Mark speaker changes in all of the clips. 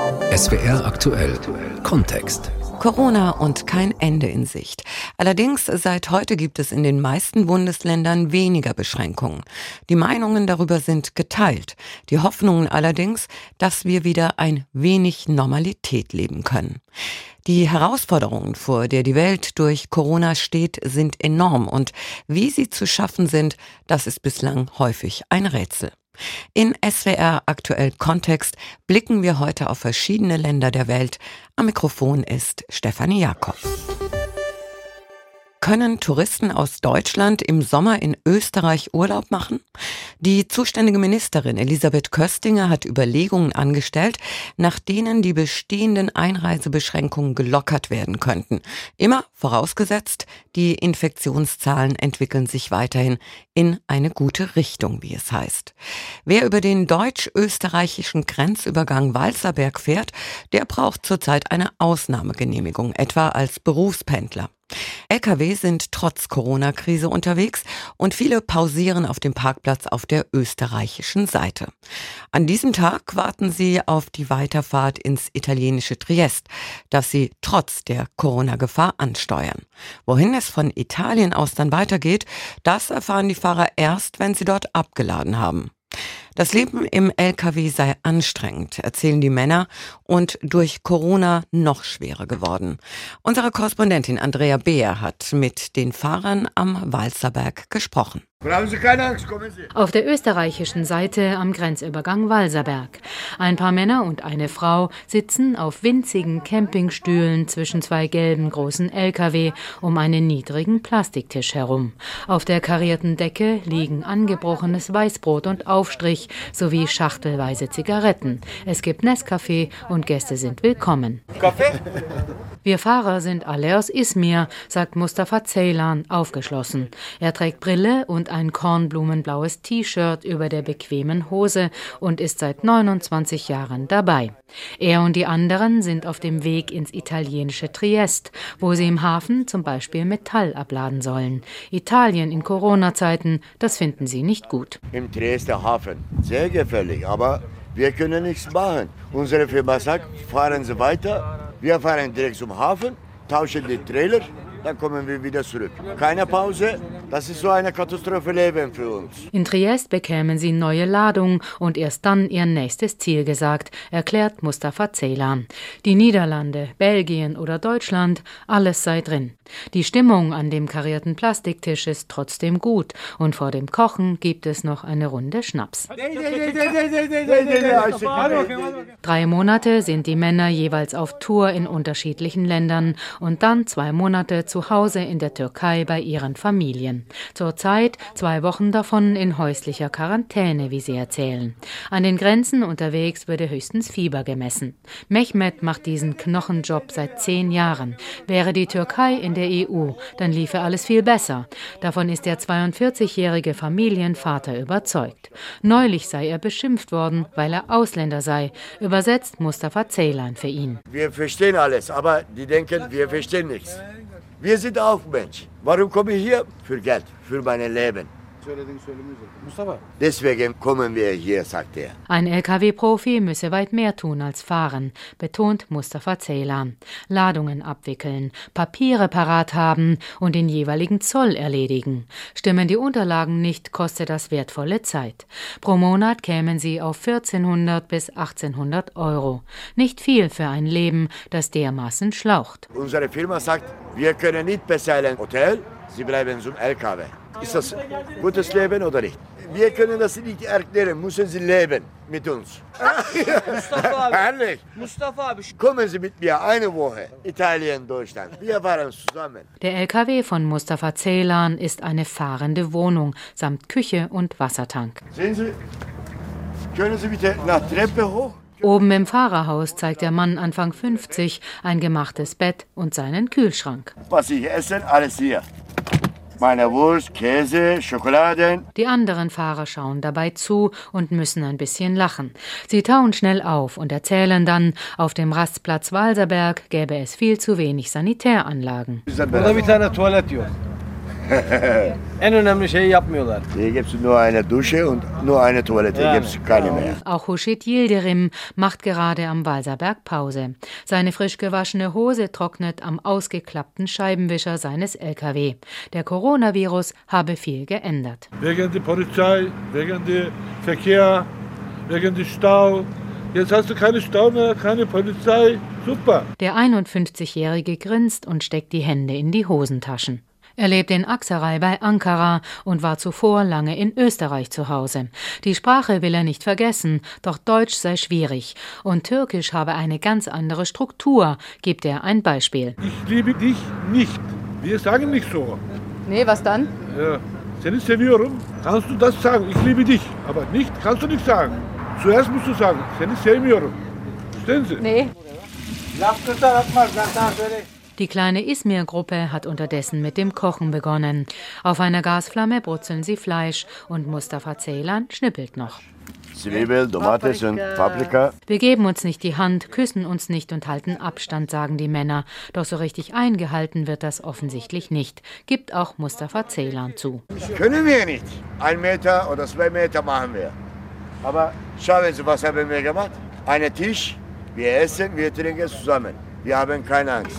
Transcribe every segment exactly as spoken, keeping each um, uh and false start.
Speaker 1: S W R aktuell Kontext.
Speaker 2: Corona und kein Ende in Sicht. Allerdings, seit heute gibt es in den meisten Bundesländern weniger Beschränkungen. Die Meinungen darüber sind geteilt. Die Hoffnungen allerdings, dass wir wieder ein wenig Normalität leben können. Die Herausforderungen, vor der die Welt durch Corona steht, sind enorm und wie sie zu schaffen sind, das ist bislang häufig ein Rätsel. In S W R aktuell Kontext blicken wir heute auf verschiedene Länder der Welt. Am Mikrofon ist Stefanie Jakob. Können Touristen aus Deutschland im Sommer in Österreich Urlaub machen? Die zuständige Ministerin Elisabeth Köstinger hat Überlegungen angestellt, nach denen die bestehenden Einreisebeschränkungen gelockert werden könnten. Immer vorausgesetzt, die Infektionszahlen entwickeln sich weiterhin in eine gute Richtung, wie es heißt. Wer über den deutsch-österreichischen Grenzübergang Walserberg fährt, der braucht zurzeit eine Ausnahmegenehmigung, etwa als Berufspendler. L K W sind trotz Corona-Krise unterwegs und viele pausieren auf dem Parkplatz auf der österreichischen Seite. An diesem Tag warten sie auf die Weiterfahrt ins italienische Triest, das sie trotz der Corona-Gefahr ansteuern. Wohin es von Italien aus dann weitergeht, das erfahren die Fahrer erst, wenn sie dort abgeladen haben. Das Leben im L K W sei anstrengend, erzählen die Männer, und durch Corona noch schwerer geworden. Unsere Korrespondentin Andrea Beer hat mit den Fahrern am Walserberg gesprochen.
Speaker 3: Brauchen Sie keine Angst, kommen Sie.
Speaker 4: Auf der österreichischen Seite am Grenzübergang Walserberg. Ein paar Männer und eine Frau sitzen auf winzigen Campingstühlen zwischen zwei gelben großen L K W um einen niedrigen Plastiktisch herum. Auf der karierten Decke liegen angebrochenes Weißbrot und Aufstrich sowie schachtelweise Zigaretten. Es gibt Nescafé und Gäste sind willkommen.
Speaker 3: Kaffee?
Speaker 4: Wir Fahrer sind alle aus Izmir, sagt Mustafa Ceylan, aufgeschlossen. Er trägt Brille und ein kornblumenblaues T-Shirt über der bequemen Hose und ist seit neunundzwanzig Jahren dabei. Er und die anderen sind auf dem Weg ins italienische Triest, wo sie im Hafen zum Beispiel Metall abladen sollen. Italien in Corona-Zeiten, das finden sie nicht gut.
Speaker 3: Im Triester Hafen, sehr gefährlich, aber wir können nichts machen. Unsere Firma sagt, fahren Sie weiter. Wir fahren direkt zum Hafen, tauschen die Trailer, dann kommen wir wieder zurück. Keine Pause, das ist so eine Katastrophe Leben für uns.
Speaker 4: In Triest bekämen sie neue Ladung und erst dann ihr nächstes Ziel gesagt, erklärt Mustafa Ceylan. Die Niederlande, Belgien oder Deutschland, alles sei drin. Die Stimmung an dem karierten Plastiktisch ist trotzdem gut und vor dem Kochen gibt es noch eine Runde Schnaps. Drei Monate sind die Männer jeweils auf Tour in unterschiedlichen Ländern und dann zwei Monate zu Hause in der Türkei bei ihren Familien. Zurzeit zwei Wochen davon in häuslicher Quarantäne, wie sie erzählen. An den Grenzen unterwegs würde höchstens Fieber gemessen. Mehmet macht diesen Knochenjob seit zehn Jahren. Wäre die Türkei in der E U, dann liefe alles viel besser. Davon ist der zweiundvierzigjährige Familienvater überzeugt. Neulich sei er beschimpft worden, weil er Ausländer sei. Übersetzt Mustafa Ceylan für ihn.
Speaker 3: Wir verstehen alles, aber die denken, wir verstehen nichts. Wir sind auch Menschen. Warum komme ich hier? Für Geld, für mein Leben. Deswegen kommen wir hier, sagt er.
Speaker 4: Ein L K W-Profi müsse weit mehr tun als fahren, betont Mustafa Ceylan. Ladungen abwickeln, Papiere parat haben und den jeweiligen Zoll erledigen. Stimmen die Unterlagen nicht, kostet das wertvolle Zeit. Pro Monat kämen sie auf vierzehnhundert bis achtzehnhundert Euro. Nicht viel für ein Leben, das dermaßen schlaucht.
Speaker 3: Unsere Firma sagt, wir können nicht bezahlen Hotel, Sie bleiben zum L K W. Ist das ein gutes Leben oder nicht? Wir können das nicht erklären, müssen Sie leben mit uns.
Speaker 5: Mustafa abi.
Speaker 3: Herrlich.
Speaker 5: Mustafa abi.
Speaker 3: Kommen Sie mit mir eine Woche, Italien, Deutschland. Wir fahren zusammen.
Speaker 4: Der L K W von Mustafa Ceylan ist eine fahrende Wohnung samt Küche und Wassertank.
Speaker 3: Sehen Sie, können Sie bitte nach Treppe hoch?
Speaker 4: Oben im Fahrerhaus zeigt der Mann Anfang fünfzig ein gemachtes Bett und seinen Kühlschrank.
Speaker 3: Was ich esse, alles hier. Meine Wurst, Käse, Schokoladen.
Speaker 4: Die anderen Fahrer schauen dabei zu und müssen ein bisschen lachen. Sie tauen schnell auf und erzählen dann, auf dem Rastplatz Walserberg gäbe es viel zu wenig Sanitäranlagen.
Speaker 6: En önemli şeyi yapmıyorlar.
Speaker 3: Hier gibt es nur eine Dusche und nur eine Toilette, hier gibt es keine mehr.
Speaker 4: Auch Hurşit Yildirim macht gerade am Walserberg Pause. Seine frisch gewaschene Hose trocknet am ausgeklappten Scheibenwischer seines L K W. Der Coronavirus habe viel geändert.
Speaker 7: Wegen der Polizei, wegen der Verkehr, wegen der Stau. Jetzt hast du keine Stau mehr, keine Polizei. Super.
Speaker 4: Der einundfünfzigjährige grinst und steckt die Hände in die Hosentaschen. Er lebt in Aksaray bei Ankara und war zuvor lange in Österreich zu Hause. Die Sprache will er nicht vergessen, doch Deutsch sei schwierig. Und Türkisch habe eine ganz andere Struktur, gibt er ein Beispiel.
Speaker 7: Ich liebe dich nicht. Wir sagen nicht so.
Speaker 8: Nee, was dann?
Speaker 7: Ja. Seni seviyorum. Kannst du das sagen? Ich liebe dich. Aber nicht, kannst du nicht sagen. Zuerst musst du sagen, seni sevmiyorum. Verstehen Sie?
Speaker 8: Nee.
Speaker 4: Die kleine Ismir-Gruppe hat unterdessen mit dem Kochen begonnen. Auf einer Gasflamme brutzeln sie Fleisch und Mustafa Ceylan schnippelt noch.
Speaker 3: Zwiebel, Tomates und Paprika.
Speaker 4: Wir geben uns nicht die Hand, küssen uns nicht und halten Abstand, sagen die Männer. Doch so richtig eingehalten wird das offensichtlich nicht, gibt auch Mustafa Ceylan zu.
Speaker 3: Können wir nicht. Ein Meter oder zwei Meter machen wir. Aber schauen Sie, was haben wir gemacht? Einen Tisch, wir essen, wir trinken zusammen. Wir haben keine Angst.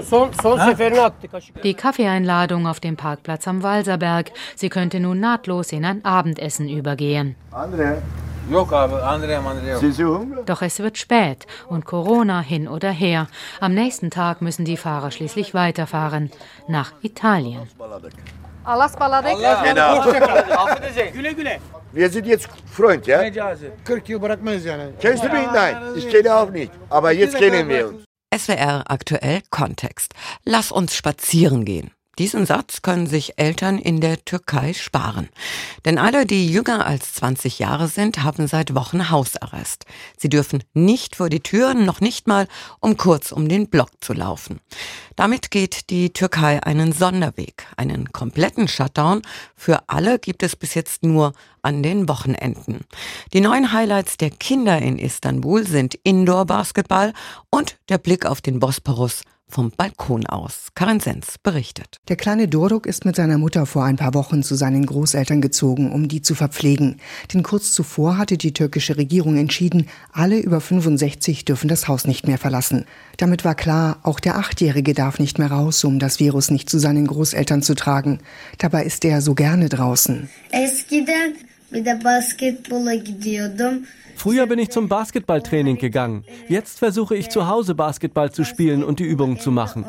Speaker 4: Die Kaffeeeinladung auf dem Parkplatz am Walserberg. Sie könnte nun nahtlos in ein Abendessen übergehen.
Speaker 3: Andere?
Speaker 6: Yok abi, andere andere yok.
Speaker 3: Sind Sie hungrig?
Speaker 4: Doch es wird spät und Corona hin oder her. Am nächsten Tag müssen die Fahrer schließlich weiterfahren. Nach Italien.
Speaker 8: Allah'a ısmarladık.
Speaker 3: Genau.
Speaker 6: Güle güle.
Speaker 3: Wir sind jetzt Freund, ja?
Speaker 6: kırk yıl bırakmayız yani.
Speaker 3: Kennst du mich? Nein, ich kenne auch nicht. Aber jetzt kennen wir uns.
Speaker 2: S W R aktuell Kontext. Lass uns spazieren gehen. Diesen Satz können sich Eltern in der Türkei sparen. Denn alle, die jünger als zwanzig Jahre sind, haben seit Wochen Hausarrest. Sie dürfen nicht vor die Türen, noch nicht mal, um kurz um den Block zu laufen. Damit geht die Türkei einen Sonderweg. Einen kompletten Shutdown für alle gibt es bis jetzt nur an den Wochenenden. Die neuen Highlights der Kinder in Istanbul sind Indoor-Basketball und der Blick auf den Bosporus vom Balkon aus. Karin Sens berichtet.
Speaker 9: Der kleine Doruk ist mit seiner Mutter vor ein paar Wochen zu seinen Großeltern gezogen, um die zu verpflegen. Denn kurz zuvor hatte die türkische Regierung entschieden, alle über fünfundsechzig dürfen das Haus nicht mehr verlassen. Damit war klar, auch der Achtjährige darf nicht mehr raus, um das Virus nicht zu seinen Großeltern zu tragen. Dabei ist er so gerne draußen.
Speaker 10: Eskiden bir de basketbola gidiyordum.
Speaker 11: Früher bin ich zum Basketballtraining gegangen. Jetzt versuche ich zu Hause Basketball zu spielen und die Übungen zu machen.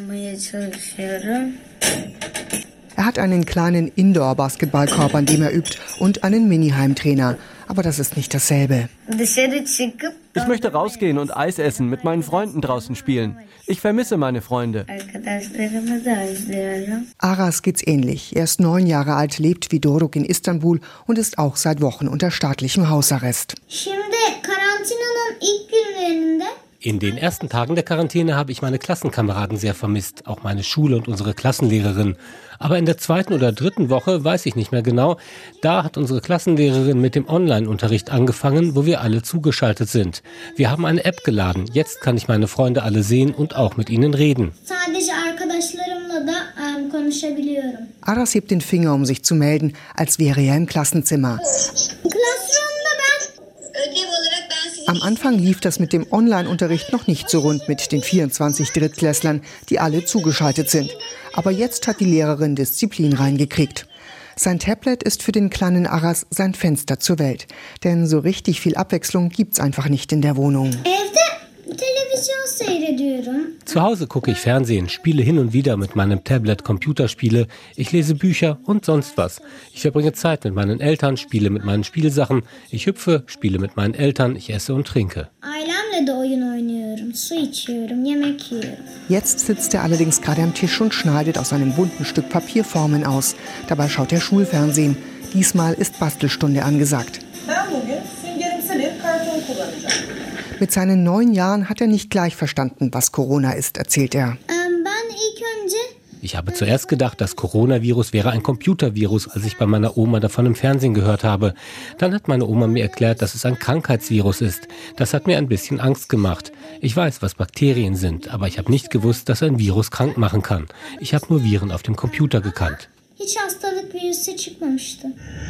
Speaker 9: Er hat einen kleinen Indoor-Basketballkorb, an dem er übt, und einen Mini-Heimtrainer. Aber das ist nicht dasselbe.
Speaker 11: Ich möchte rausgehen und Eis essen, mit meinen Freunden draußen spielen. Ich vermisse meine Freunde.
Speaker 9: Aras geht's ähnlich. Er ist neun Jahre alt, lebt wie Doruk in Istanbul und ist auch seit Wochen unter staatlichem Hausarrest.
Speaker 12: In den ersten Tagen der Quarantäne habe ich meine Klassenkameraden sehr vermisst, auch meine Schule und unsere Klassenlehrerin. Aber in der zweiten oder dritten Woche, weiß ich nicht mehr genau, da hat unsere Klassenlehrerin mit dem Online-Unterricht angefangen, wo wir alle zugeschaltet sind. Wir haben eine App geladen. Jetzt kann ich meine Freunde alle sehen und auch mit ihnen reden.
Speaker 9: Aras hebt den Finger, um sich zu melden, als wäre er im Klassenzimmer. Am Anfang lief das mit dem Online-Unterricht noch nicht so rund mit den vierundzwanzig Drittklässlern, die alle zugeschaltet sind. Aber jetzt hat die Lehrerin Disziplin reingekriegt. Sein Tablet ist für den kleinen Aras sein Fenster zur Welt. Denn so richtig viel Abwechslung gibt's einfach nicht in der Wohnung.
Speaker 12: Zu Hause gucke ich Fernsehen, spiele hin und wieder mit meinem Tablet Computerspiele, ich lese Bücher und sonst was. Ich verbringe Zeit mit meinen Eltern, spiele mit meinen Spielsachen, ich hüpfe, spiele mit meinen Eltern, ich esse und trinke.
Speaker 9: Jetzt sitzt er allerdings gerade am Tisch und schneidet aus einem bunten Stück Papier Formen aus. Dabei schaut er Schulfernsehen. Diesmal ist Bastelstunde angesagt. Mit seinen neun Jahren hat er nicht gleich verstanden, was Corona ist, erzählt er.
Speaker 12: Ich habe zuerst gedacht, das Coronavirus wäre ein Computervirus, als ich bei meiner Oma davon im Fernsehen gehört habe. Dann hat meine Oma mir erklärt, dass es ein Krankheitsvirus ist. Das hat mir ein bisschen Angst gemacht. Ich weiß, was Bakterien sind, aber ich habe nicht gewusst, dass ein Virus krank machen kann. Ich habe nur Viren auf dem Computer gekannt.
Speaker 10: hiç hastalık virüsü çıkmamıştı.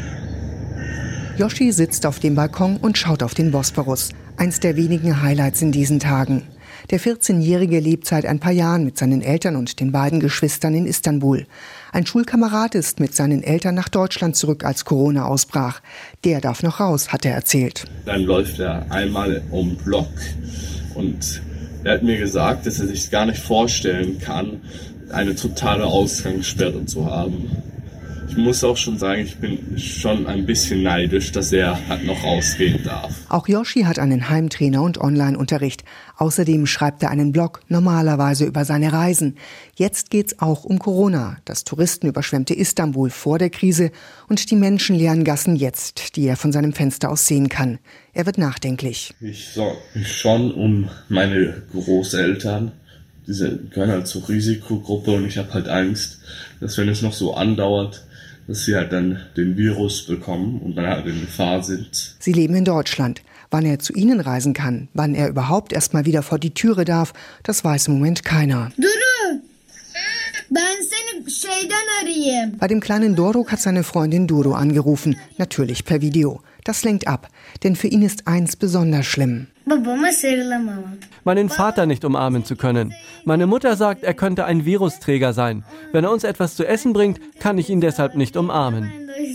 Speaker 9: Yoshi sitzt auf dem Balkon und schaut auf den Bosporus. Eins der wenigen Highlights in diesen Tagen. Der vierzehnjährige lebt seit ein paar Jahren mit seinen Eltern und den beiden Geschwistern in Istanbul. Ein Schulkamerad ist mit seinen Eltern nach Deutschland zurück, als Corona ausbrach. Der darf noch raus, hat er erzählt.
Speaker 13: Dann läuft er einmal um Block und er hat mir gesagt, dass er sich gar nicht vorstellen kann, eine totale Ausgangssperre zu haben. Ich muss auch schon sagen, ich bin schon ein bisschen neidisch, dass er halt noch rausgehen darf.
Speaker 9: Auch Yoshi hat einen Heimtrainer und Online-Unterricht. Außerdem schreibt er einen Blog, normalerweise über seine Reisen. Jetzt geht's auch um Corona, das touristenüberschwemmte Istanbul vor der Krise und die menschenleeren Gassen jetzt, die er von seinem Fenster aus sehen kann. Er wird nachdenklich.
Speaker 13: Ich sorge mich schon um meine Großeltern. Diese gehören halt zur Risikogruppe und ich habe halt Angst, dass wenn es noch so andauert, dass sie halt dann den Virus bekommen und dann halt in Gefahr sind.
Speaker 9: Sie leben in Deutschland. Wann er zu ihnen reisen kann, wann er überhaupt erst mal wieder vor die Türe darf, das weiß im Moment keiner.
Speaker 10: Duru, ben seni şeyden arayayım.
Speaker 9: Bei dem kleinen Doruk hat seine Freundin Duru angerufen, natürlich per Video. Das lenkt ab, denn für ihn ist eins besonders schlimm.
Speaker 11: Meinen Vater nicht umarmen zu können. Meine Mutter sagt, er könnte ein Virusträger sein. Wenn er uns etwas zu essen bringt, kann ich ihn deshalb nicht umarmen.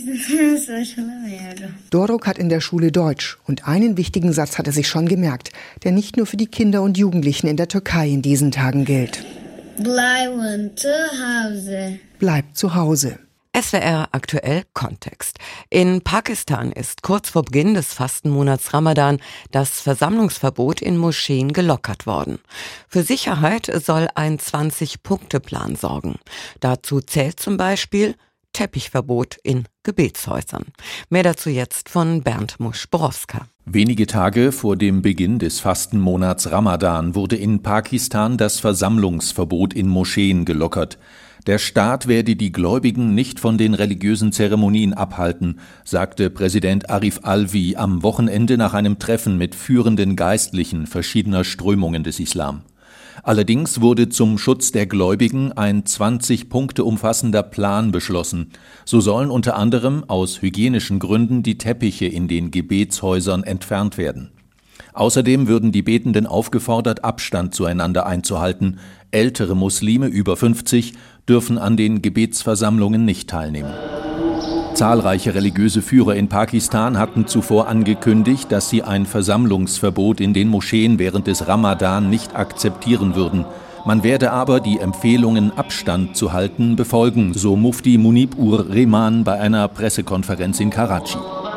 Speaker 9: Doruk hat in der Schule Deutsch und einen wichtigen Satz hat er sich schon gemerkt, der nicht nur für die Kinder und Jugendlichen in der Türkei in diesen Tagen gilt.
Speaker 10: Bleiben zu Hause.
Speaker 9: Bleibt zu Hause.
Speaker 2: S W R aktuell Kontext. In Pakistan ist kurz vor Beginn des Fastenmonats Ramadan das Versammlungsverbot in Moscheen gelockert worden. Für Sicherheit soll ein zwanzig-Punkte-Plan sorgen. Dazu zählt zum Beispiel Teppichverbot in Gebetshäusern. Mehr dazu jetzt von Bernd Musch-Borowska.
Speaker 14: Wenige Tage vor dem Beginn des Fastenmonats Ramadan wurde in Pakistan das Versammlungsverbot in Moscheen gelockert. Der Staat werde die Gläubigen nicht von den religiösen Zeremonien abhalten, sagte Präsident Arif Alvi am Wochenende nach einem Treffen mit führenden Geistlichen verschiedener Strömungen des Islam. Allerdings wurde zum Schutz der Gläubigen ein zwanzig Punkte umfassender Plan beschlossen. So sollen unter anderem aus hygienischen Gründen die Teppiche in den Gebetshäusern entfernt werden. Außerdem würden die Betenden aufgefordert, Abstand zueinander einzuhalten. Ältere Muslime über fünfzig dürfen an den Gebetsversammlungen nicht teilnehmen. Zahlreiche religiöse Führer in Pakistan hatten zuvor angekündigt, dass sie ein Versammlungsverbot in den Moscheen während des Ramadan nicht akzeptieren würden. Man werde aber die Empfehlungen, Abstand zu halten, befolgen, so Mufti Munib-ur-Rehman bei einer Pressekonferenz in Karachi.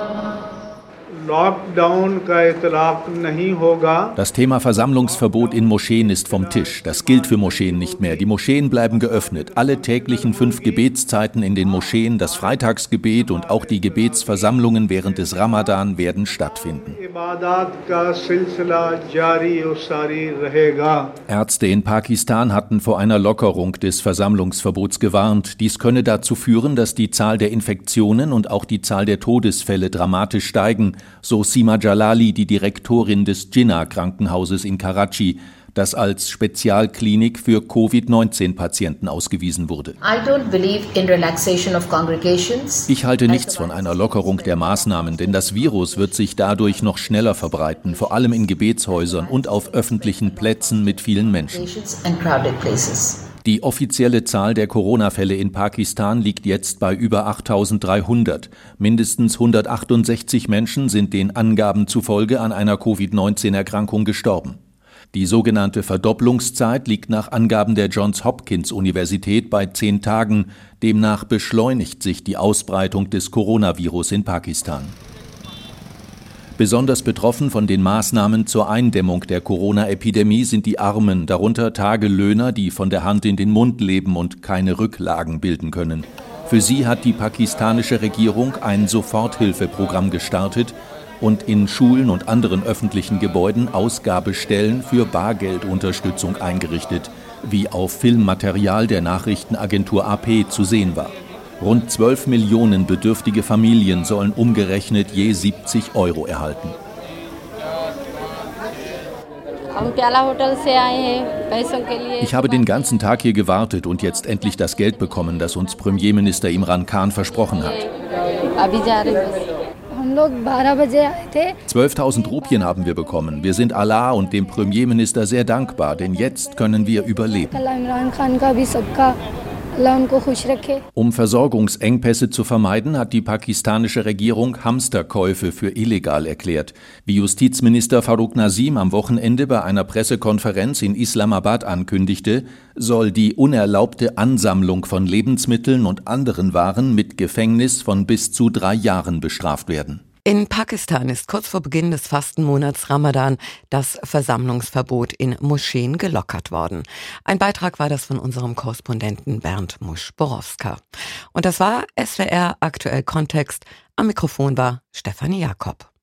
Speaker 14: Das Thema Versammlungsverbot in Moscheen ist vom Tisch. Das gilt für Moscheen nicht mehr. Die Moscheen bleiben geöffnet. Alle täglichen fünf Gebetszeiten in den Moscheen, das Freitagsgebet und auch die Gebetsversammlungen während des Ramadan werden stattfinden. Ärzte in Pakistan hatten vor einer Lockerung des Versammlungsverbots gewarnt. Dies könne dazu führen, dass die Zahl der Infektionen und auch die Zahl der Todesfälle dramatisch steigen. So Sima Jalali, die Direktorin des Jinnah-Krankenhauses in Karachi, das als Spezialklinik für Covid neunzehn Patienten ausgewiesen wurde. Ich halte nichts von einer Lockerung der Maßnahmen, denn das Virus wird sich dadurch noch schneller verbreiten, vor allem in Gebetshäusern und auf öffentlichen Plätzen mit vielen Menschen. Die offizielle Zahl der Corona-Fälle in Pakistan liegt jetzt bei über achttausenddreihundert. Mindestens hundertachtundsechzig Menschen sind den Angaben zufolge an einer Covid neunzehn Erkrankung gestorben. Die sogenannte Verdopplungszeit liegt nach Angaben der Johns Hopkins Universität bei zehn Tagen. Demnach beschleunigt sich die Ausbreitung des Coronavirus in Pakistan. Besonders betroffen von den Maßnahmen zur Eindämmung der Corona-Epidemie sind die Armen, darunter Tagelöhner, die von der Hand in den Mund leben und keine Rücklagen bilden können. Für sie hat die pakistanische Regierung ein Soforthilfeprogramm gestartet und in Schulen und anderen öffentlichen Gebäuden Ausgabestellen für Bargeldunterstützung eingerichtet, wie auf Filmmaterial der Nachrichtenagentur A P zu sehen war. Rund zwölf Millionen bedürftige Familien sollen umgerechnet je siebzig Euro erhalten. Ich habe den ganzen Tag hier gewartet und jetzt endlich das Geld bekommen, das uns Premierminister Imran Khan versprochen hat. zwölftausend Rupien haben wir bekommen. Wir sind Allah und dem Premierminister sehr dankbar, denn jetzt können wir überleben. Um Versorgungsengpässe zu vermeiden, hat die pakistanische Regierung Hamsterkäufe für illegal erklärt. Wie Justizminister Farooq Nazim am Wochenende bei einer Pressekonferenz in Islamabad ankündigte, soll die unerlaubte Ansammlung von Lebensmitteln und anderen Waren mit Gefängnis von bis zu drei Jahren bestraft werden.
Speaker 2: In Pakistan ist kurz vor Beginn des Fastenmonats Ramadan das Versammlungsverbot in Moscheen gelockert worden. Ein Beitrag war das von unserem Korrespondenten Bernd Musch-Borowska. Und das war S W R Aktuell Kontext. Am Mikrofon war Stefanie Jakob.